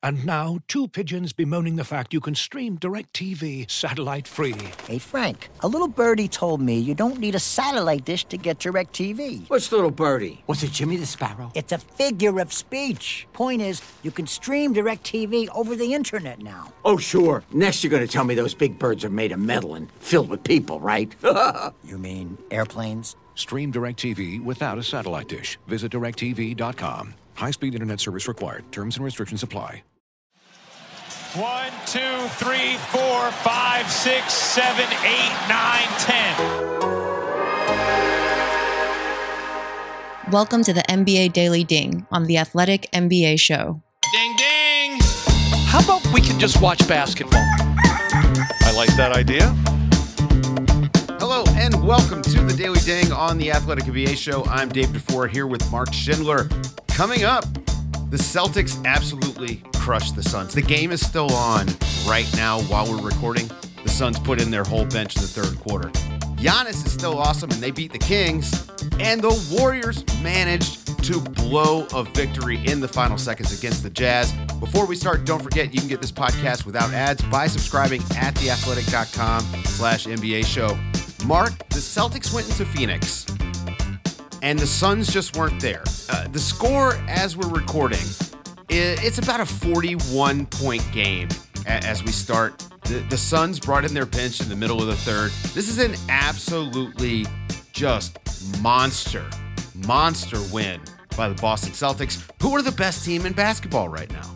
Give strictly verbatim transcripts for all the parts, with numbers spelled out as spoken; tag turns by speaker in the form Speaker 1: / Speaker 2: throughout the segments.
Speaker 1: And now, two pigeons bemoaning the fact you can stream DirecTV satellite-free.
Speaker 2: Hey, Frank, a little birdie told me you don't need a satellite dish to get DirecTV.
Speaker 3: What's little birdie? Was it Jimmy the Sparrow?
Speaker 2: It's a figure of speech. Point is, you can stream DirecTV over the internet now.
Speaker 3: Oh, sure. Next you're going to tell me those big birds are made of metal and filled with people, right?
Speaker 2: You mean airplanes?
Speaker 1: Stream DirecTV without a satellite dish. Visit direct T V dot com. High-speed internet service required. Terms and restrictions apply.
Speaker 4: One, two, three, four, five, six, seven, eight, nine, ten.
Speaker 5: Welcome to the N B A Daily Ding on the Athletic N B A Show.
Speaker 4: Ding, ding.
Speaker 6: How about we can just watch basketball?
Speaker 7: I like that idea.
Speaker 8: Hello and welcome to the Daily Ding on the Athletic N B A Show. I'm Dave DeFore here with Mark Schindler. Coming up, the Celtics absolutely crushed the Suns. The game is still on right now while we're recording. The Suns put in their whole bench in the third quarter. Giannis is still awesome, and they beat the Kings. And the Warriors managed to blow a victory in the final seconds against the Jazz. Before we start, don't forget you can get this podcast without ads by subscribing at theathletic.com slash NBA show. Mark, the Celtics went into Phoenix, and the Suns just weren't there. Uh, the score, as we're recording, it's about a forty-one point game as we start. The, the Suns brought in their bench in the middle of the third. This is an absolutely just monster, monster win by the Boston Celtics, who are the best team in basketball right now.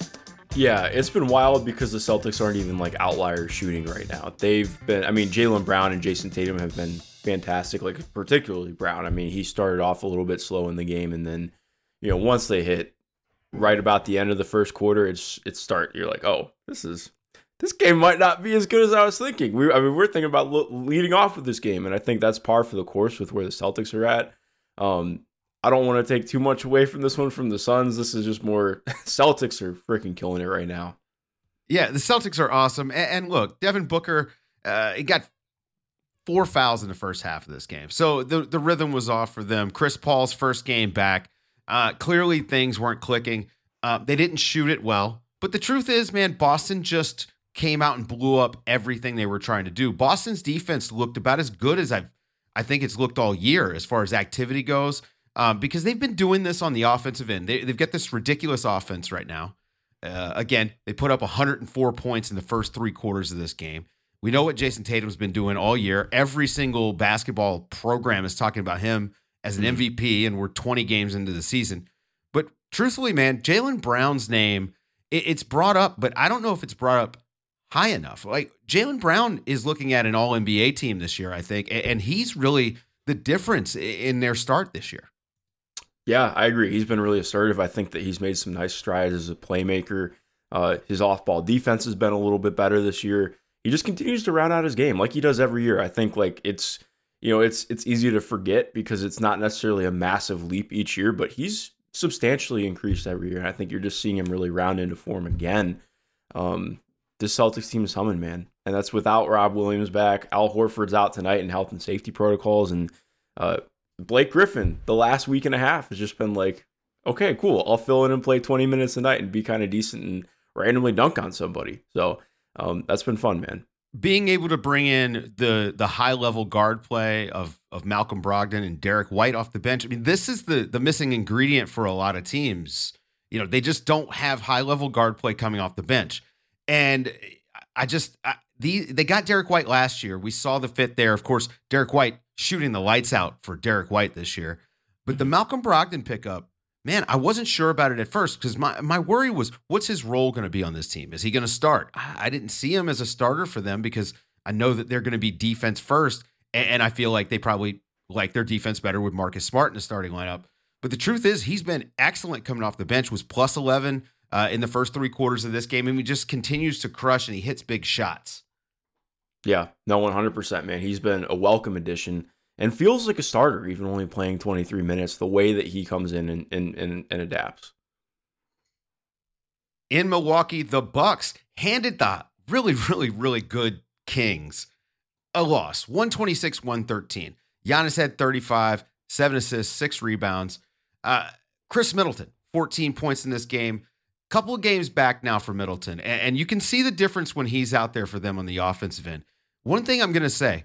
Speaker 9: Yeah, it's been wild because the Celtics aren't even like outliers shooting right now. They've been, I mean, Jaylen Brown and Jason Tatum have been fantastic, like particularly Brown. I mean, he started off a little bit slow in the game, and then, you know, once they hit right about the end of the first quarter, it's it's start. You're like, oh, this is this game might not be as good as I was thinking. We, I mean, we're thinking about lo- leading off with this game, and I think that's par for the course with where the Celtics are at. Um, I don't want to take too much away from this one from the Suns. This is just more Celtics are freaking killing it right now.
Speaker 8: Yeah, the Celtics are awesome. And, and look, Devin Booker, uh, he got four fouls in the first half of this game. So the, the rhythm was off for them. Chris Paul's first game back. Uh, clearly things weren't clicking. Uh, they didn't shoot it well. But the truth is, man, Boston just came out and blew up everything they were trying to do. Boston's defense looked about as good as I've, I think it's looked all year as far as activity goes. Um, because they've been doing this on the offensive end. They, they've got this ridiculous offense right now. Uh, again, they put up one hundred four points in the first three quarters of this game. We know what Jason Tatum's been doing all year. Every single basketball program is talking about him as an M V P, and we're twenty games into the season. But truthfully, man, Jaylen Brown's name, it, it's brought up, but I don't know if it's brought up high enough. Like, Jaylen Brown is looking at an all N B A team this year, I think, and, and he's really the difference in their start this year.
Speaker 9: Yeah, I agree. He's been really assertive. I think that he's made some nice strides as a playmaker. Uh, his off-ball defense has been a little bit better this year. He just continues to round out his game like he does every year. I think like it's, you know, it's it's easy to forget because it's not necessarily a massive leap each year, but he's substantially increased every year. And I think you're just seeing him really round into form again. Um, this Celtics team is humming, man. And that's without Rob Williams back. Al Horford's out tonight in health and safety protocols, and uh, Blake Griffin, the last week and a half has just been like, okay, cool. I'll fill in and play twenty minutes a night and be kind of decent and randomly dunk on somebody. So um, that's been fun, man.
Speaker 8: Being able to bring in the the high level guard play of of Malcolm Brogdon and Derek White off the bench. I mean, this is the the missing ingredient for a lot of teams. You know, they just don't have high level guard play coming off the bench. And I just I, the they got Derek White last year. We saw the fit there. Of course, Derek White shooting the lights out for Derek White this year. But the Malcolm Brogdon pickup, man, I wasn't sure about it at first because my, my worry was, what's his role going to be on this team? Is he going to start? I didn't see him as a starter for them because I know that they're going to be defense first, and, and I feel like they probably like their defense better with Marcus Smart in the starting lineup. But the truth is, he's been excellent coming off the bench, was plus eleven uh, in the first three quarters of this game, and he just continues to crush, and he hits big shots.
Speaker 9: Yeah, no, one hundred percent, man. He's been a welcome addition and feels like a starter, even only playing twenty-three minutes, the way that he comes in and, and, and, and adapts.
Speaker 8: In Milwaukee, the Bucks handed the really, really, really good Kings a loss, one twenty-six one thirteen. Giannis had thirty-five, seven assists, six rebounds. Uh, Chris Middleton, fourteen points in this game. couple of games back now for Middleton, and, and you can see the difference when he's out there for them on the offensive end. One thing I'm going to say,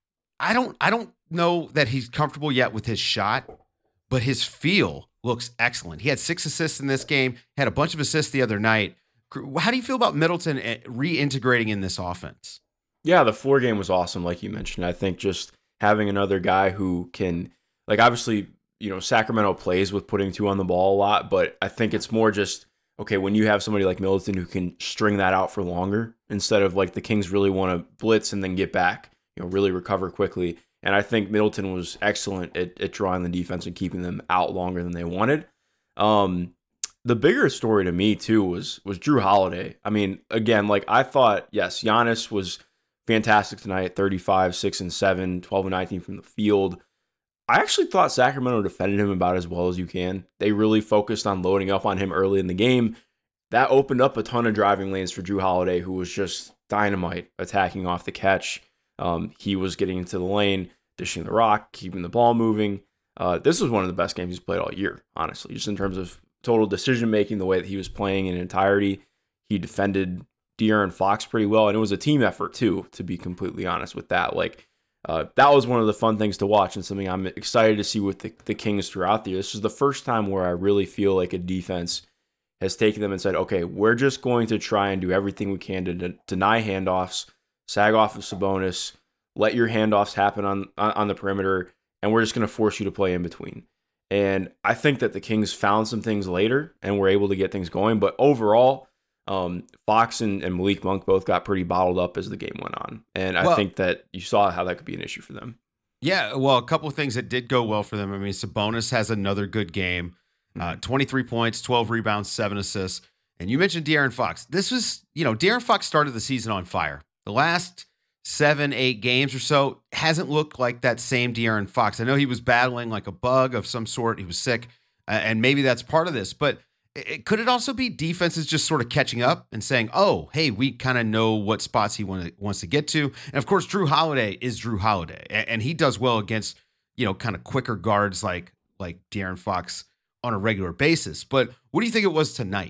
Speaker 8: I don't, I don't know that he's comfortable yet with his shot, but his feel looks excellent. He had six assists in this game, had a bunch of assists the other night. How do you feel about Middleton reintegrating in this offense?
Speaker 9: Yeah, the floor game was awesome, like you mentioned. I think just having another guy who can, like, obviously, you know, Sacramento plays with putting two on the ball a lot, but I think it's more just, okay, when you have somebody like Middleton who can string that out for longer instead of like the Kings really want to blitz and then get back, you know, really recover quickly. And I think Middleton was excellent at, at drawing the defense and keeping them out longer than they wanted. Um, the bigger story to me, too, was was Jrue Holiday. I mean, again, like I thought, yes, Giannis was fantastic tonight, thirty-five, six and seven, twelve and nineteen from the field. I actually thought Sacramento defended him about as well as you can. They really focused on loading up on him early in the game. That opened up a ton of driving lanes for Jrue Holiday, who was just dynamite attacking off the catch. Um, he was getting into the lane, dishing the rock, keeping the ball moving. Uh, this was one of the best games he's played all year, honestly, just in terms of total decision-making, the way that he was playing in entirety. He defended De'Aaron Fox pretty well, and it was a team effort, too, to be completely honest with that. Like, uh, that was one of the fun things to watch and something I'm excited to see with the, the Kings throughout the year. This is the first time where I really feel like a defense has taken them and said, okay, we're just going to try and do everything we can to de- deny handoffs, sag off of Sabonis, let your handoffs happen on, on, on the perimeter, and we're just going to force you to play in between. And I think that the Kings found some things later and were able to get things going. But overall, um, Fox and, and Malik Monk both got pretty bottled up as the game went on. And I well, think that you saw how that could be an issue for them.
Speaker 8: Yeah, well, a couple of things that did go well for them. I mean, Sabonis has another good game. Uh, twenty-three points, twelve rebounds, seven assists. And you mentioned De'Aaron Fox. This was, you know, De'Aaron Fox started the season on fire. The last seven, eight games or so hasn't looked like that same De'Aaron Fox. I know he was battling like a bug of some sort. He was sick, uh, and maybe that's part of this. But it, could it also be defenses just sort of catching up and saying, oh, hey, we kind of know what spots he want to, wants to get to? And, of course, Jrue Holiday is Jrue Holiday, and, and he does well against, you know, kind of quicker guards like like De'Aaron Fox on a regular basis. But what do you think it was tonight?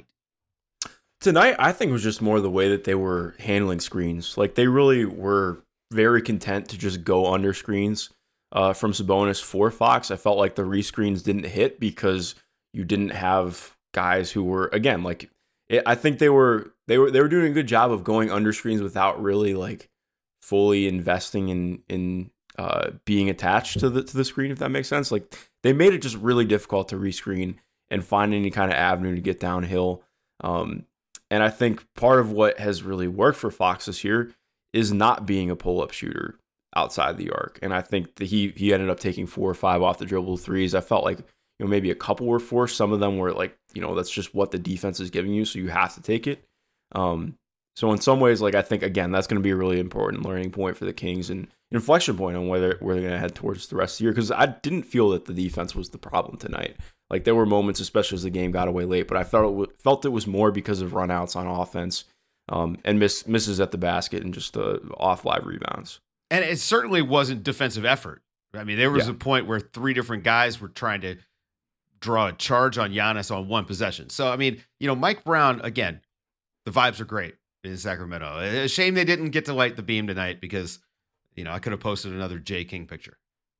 Speaker 9: Tonight, I think it was just more the way that they were handling screens. Like, they really were very content to just go under screens uh, from Sabonis for Fox. I felt like the rescreens didn't hit because you didn't have guys who were, again, like, it, I think they were they were they were doing a good job of going under screens without really like fully investing in in uh, being attached to the to the screen, if that makes sense. Like, they made it just really difficult to rescreen and find any kind of avenue to get downhill. Um, And I think part of what has really worked for Fox this year is not being a pull-up shooter outside the arc. And I think that he he ended up taking four or five off the dribble threes. I felt like, you know, maybe a couple were forced. Some of them were like, you know, that's just what the defense is giving you, so you have to take it. Um, so in some ways, like, I think, again, that's going to be a really important learning point for the Kings and inflection point on whether where they're going to head towards the rest of the year. Because I didn't feel that the defense was the problem tonight. Like, there were moments, especially as the game got away late, but I felt it, w- felt it was more because of runouts on offense um, and miss, misses at the basket and just uh, off live rebounds.
Speaker 8: And it certainly wasn't defensive effort. I mean, there was
Speaker 9: yeah.
Speaker 8: a point where three different guys were trying to draw a charge on Giannis on one possession. So, I mean, you know, Mike Brown, again, the vibes are great in Sacramento. A shame they didn't get to light the beam tonight because, you know, I could have posted another J. King picture.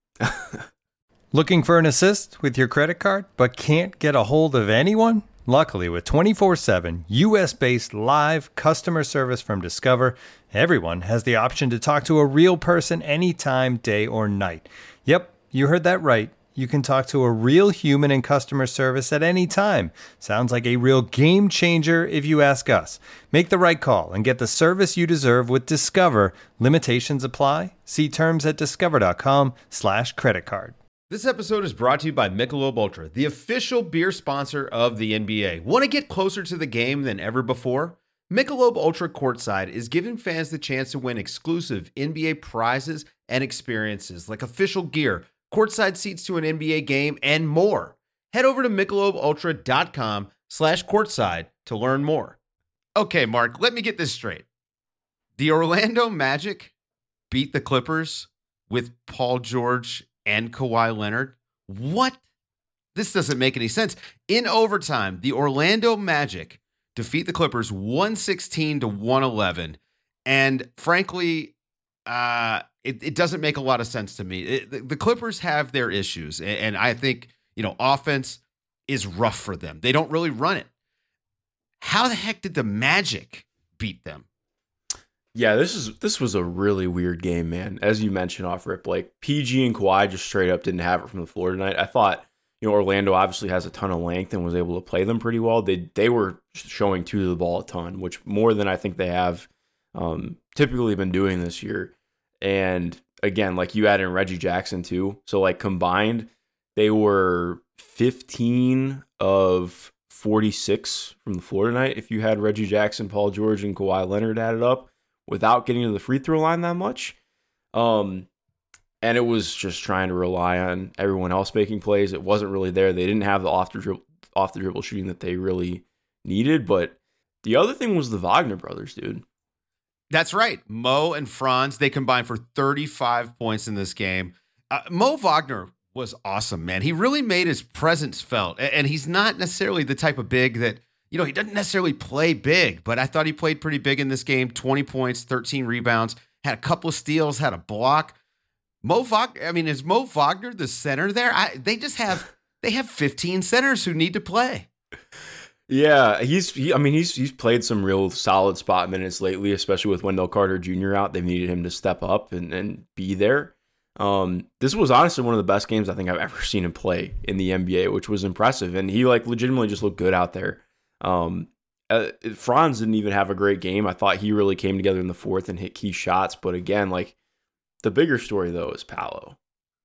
Speaker 10: Looking for an assist with your credit card, but can't get a hold of anyone? Luckily, with twenty-four seven U S-based live customer service from Discover, everyone has the option to talk to a real person anytime, day or night. Yep, you heard that right. You can talk to a real human in customer service at any time. Sounds like a real game changer if you ask us. Make the right call and get the service you deserve with Discover. Limitations apply. See terms at discover.com slash credit card.
Speaker 8: This episode is brought to you by Michelob Ultra, the official beer sponsor of the N B A. Want to get closer to the game than ever before? Michelob Ultra Courtside is giving fans the chance to win exclusive N B A prizes and experiences like official gear, courtside seats to an N B A game, and more. Head over to michelobultra.com slash courtside to learn more. Okay, Mark, let me get this straight. The Orlando Magic beat the Clippers with Paul George and Kawhi Leonard? What? This doesn't make any sense. In overtime, the Orlando Magic defeat the Clippers one sixteen to one eleven. And frankly, uh, it, it doesn't make a lot of sense to me. It, the, the Clippers have their issues, and, and I think, you know, offense is rough for them. They don't really run it. How the heck did the Magic beat them?
Speaker 9: Yeah, this is this was a really weird game, man. As you mentioned off rip, like P G and Kawhi just straight up didn't have it from the floor tonight. I thought, you know, Orlando obviously has a ton of length and was able to play them pretty well. They they were showing two to the ball a ton, which more than I think they have um, typically been doing this year. And again, like you add in Reggie Jackson too. So like combined, they were fifteen of forty-six from the floor tonight. If you had Reggie Jackson, Paul George, and Kawhi Leonard added up without getting to the free throw line that much. Um, and it was just trying to rely on everyone else making plays. It wasn't really there. They didn't have the off the dribble, off the dribble shooting that they really needed. But the other thing was the Wagner brothers, dude.
Speaker 8: That's right. Mo and Franz, they combined for thirty-five points in this game. Uh, Mo Wagner was awesome, man. He really made his presence felt. And he's not necessarily the type of big that, you know, he doesn't necessarily play big, but I thought he played pretty big in this game. twenty points, thirteen rebounds, had a couple of steals, had a block. Mo Wagner, I mean, is Mo Wagner the center there? I, they just have, they have fifteen centers who need to play.
Speaker 9: Yeah, he's, he, I mean, he's he's played some real solid spot minutes lately, especially with Wendell Carter Junior out. They've needed him to step up and, and be there. Um, this was honestly one of the best games I think I've ever seen him play in the N B A, which was impressive. And he like legitimately just looked good out there. Um, uh, Franz didn't even have a great game. I thought he really came together in the fourth and hit key shots. But again, like the bigger story though is Paolo.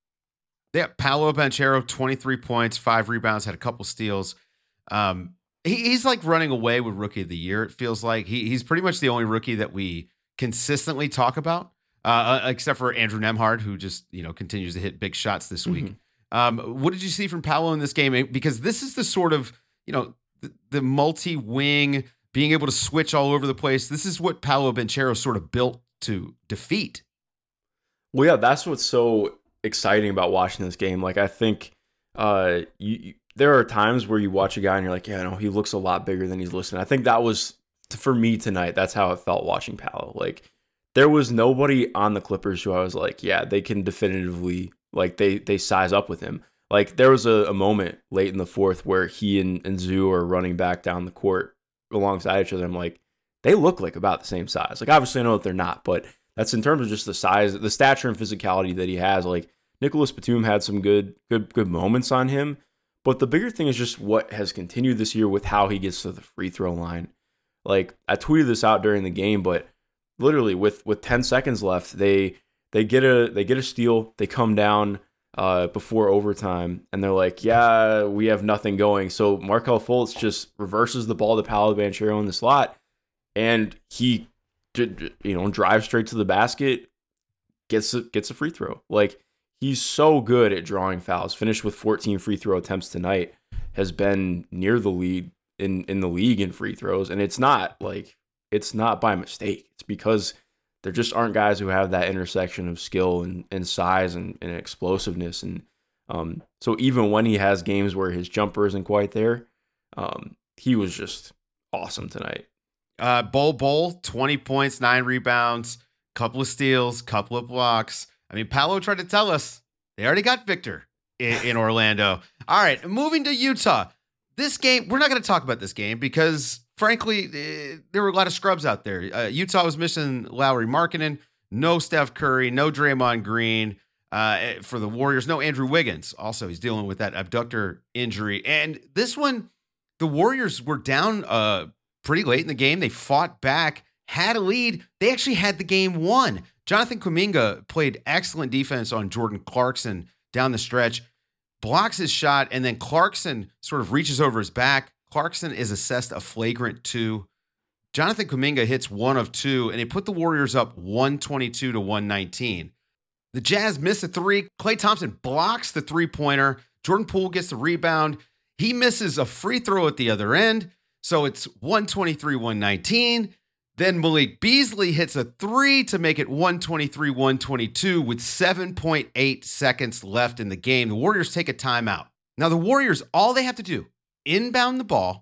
Speaker 8: Yeah, Paolo Banchero, twenty-three points, five rebounds, had a couple steals. Um, he, he's like running away with Rookie of the Year. It feels like he he's pretty much the only rookie that we consistently talk about. Uh, except for Andrew Nembhard, who just, you know, continues to hit big shots this week. Mm-hmm. Um, what did you see from Paolo in this game? Because this is the sort of, you know, the, the multi-wing, being able to switch all over the place. This is what Paolo Banchero sort of built to defeat.
Speaker 9: Well, yeah, that's what's so exciting about watching this game. Like, I think uh, you, you, there are times where you watch a guy and you're like, yeah, no, he looks a lot bigger than he's listed. I think that was, for me tonight, that's how it felt watching Paolo. Like, there was nobody on the Clippers who I was like, yeah, they can definitively, like, they they size up with him. Like, there was a, a moment late in the fourth where he and, and Zoo are running back down the court alongside each other. I'm like, they look like about the same size. Like, obviously I know that they're not, but that's in terms of just the size, the stature and physicality that he has. Like, Nicholas Batum had some good, good, good moments on him. But the bigger thing is just what has continued this year with how he gets to the free throw line. Like, I tweeted this out during the game, but literally with, with ten seconds left, they they get a they get a steal, they come down uh, before overtime, and they're like, yeah, we have nothing going. So Markelle Fultz just reverses the ball to Paolo Banchero in the slot, and he you know drives straight to the basket, gets a, gets a free throw. Like, he's so good at drawing fouls. Finished with fourteen free throw attempts tonight, has been near the lead in, in the league in free throws, and it's not like it's not by mistake. It's because there just aren't guys who have that intersection of skill and, and size and, and explosiveness. And um, so even when he has games where his jumper isn't quite there, um, he was just awesome tonight.
Speaker 8: Uh, Bol Bol, twenty points, nine rebounds, couple of steals, couple of blocks. I mean, Paolo tried to tell us they already got Victor in, in Orlando. All right, moving to Utah. This game, we're not going to talk about this game because, frankly, uh, there were a lot of scrubs out there. Uh, Utah was missing Lauri Markkanen, no Steph Curry, no Draymond Green uh, for the Warriors, no Andrew Wiggins. Also, he's dealing with that abductor injury. And this one, the Warriors were down uh, pretty late in the game. They fought back, had a lead. They actually had the game won. Jonathan Kuminga played excellent defense on Jordan Clarkson down the stretch, blocks his shot, and then Clarkson sort of reaches over his back. Clarkson is assessed a flagrant two. Jonathan Kuminga hits one of two, and it put the Warriors up one twenty-two to one nineteen. The Jazz miss a three. Klay Thompson blocks the three-pointer. Jordan Poole gets the rebound. He misses a free throw at the other end, so it's one twenty-three one nineteen. Then Malik Beasley hits a three to make it one twenty-three one twenty-two with seven point eight seconds left in the game. The Warriors take a timeout. Now, the Warriors, all they have to do, inbound the ball,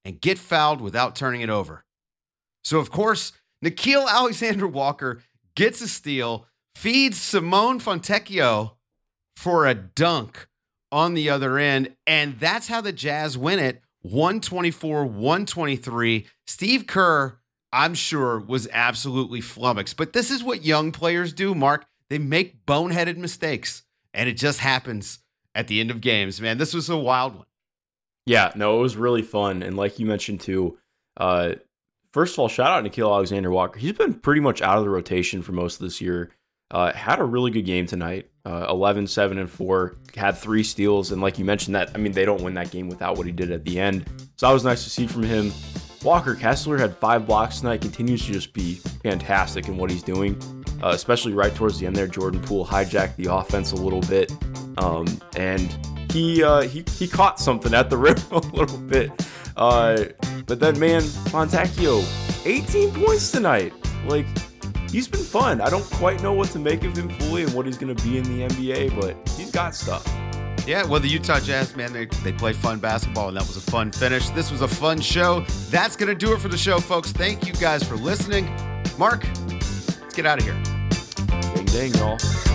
Speaker 8: and get fouled without turning it over. So, of course, Nickeil Alexander-Walker gets a steal, feeds Simone Fontecchio for a dunk on the other end, and that's how the Jazz win it, one twenty-four one twenty-three. Steve Kerr, I'm sure, was absolutely flummoxed. But this is what young players do, Mark. They make boneheaded mistakes, and it just happens at the end of games, man. This was a wild one.
Speaker 9: Yeah, no, it was really fun. And like you mentioned too, uh, first of all, shout out Nickeil Alexander-Walker. He's been pretty much out of the rotation for most of this year. Uh, had a really good game tonight. Uh, eleven, seven, and four. Had three steals. And like you mentioned that, I mean, they don't win that game without what he did at the end. So that was nice to see from him. Walker Kessler had five blocks tonight. Continues to just be fantastic in what he's doing. Uh, especially right towards the end there. Jordan Poole hijacked the offense a little bit. Um, and he, uh, he he caught something at the rim a little bit. Uh, but then, man, Fontecchio, eighteen points tonight. Like, he's been fun. I don't quite know what to make of him fully and what he's going to be in the N B A, but he's got stuff.
Speaker 8: Yeah, well, the Utah Jazz, man, they, they play fun basketball, and that was a fun finish. This was a fun show. That's going to do it for the show, folks. Thank you guys for listening. Mark, let's get out of here.
Speaker 9: Ding, ding, y'all.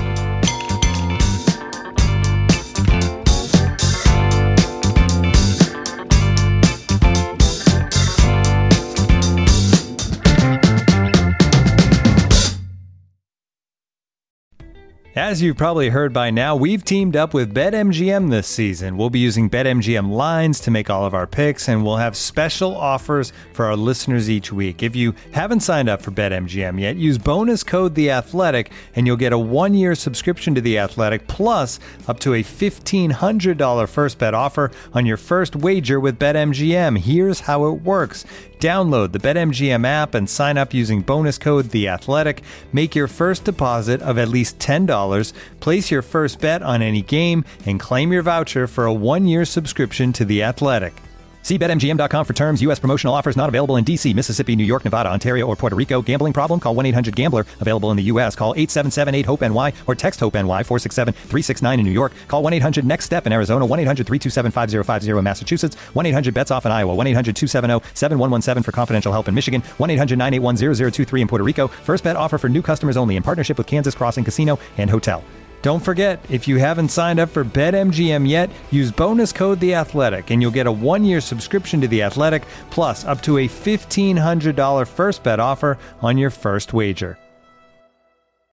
Speaker 10: As you've probably heard by now, we've teamed up with BetMGM this season. We'll be using BetMGM lines to make all of our picks, and we'll have special offers for our listeners each week. If you haven't signed up for BetMGM yet, use bonus code The Athletic, and you'll get a one-year subscription to The Athletic, plus up to a fifteen hundred dollars first bet offer on your first wager with BetMGM. Here's how it works. Download the BetMGM app and sign up using bonus code The Athletic. Make your first deposit of at least ten dollars, place your first bet on any game, and claim your voucher for a one-year subscription to The Athletic. See Bet M G M dot com for terms. U S promotional offers not available in D C, Mississippi, New York, Nevada, Ontario, or Puerto Rico. Gambling problem? Call one eight hundred gambler. Available in the U S. Call eight seven seven eight hope N Y or text HOPE-NY four six seven three six nine in New York. Call one eight hundred next step in Arizona. one eight hundred three two seven five zero five zero in Massachusetts. one eight hundred bets off in Iowa. one eight hundred two seven zero seven one one seven for confidential help in Michigan. one eight hundred nine eight one zero zero two three in Puerto Rico. First bet offer for new customers only in partnership with Kansas Crossing Casino and Hotel. Don't forget, if you haven't signed up for BetMGM yet, use bonus code The Athletic, and you'll get a one-year subscription to The Athletic, plus up to a fifteen hundred dollars first bet offer on your first wager.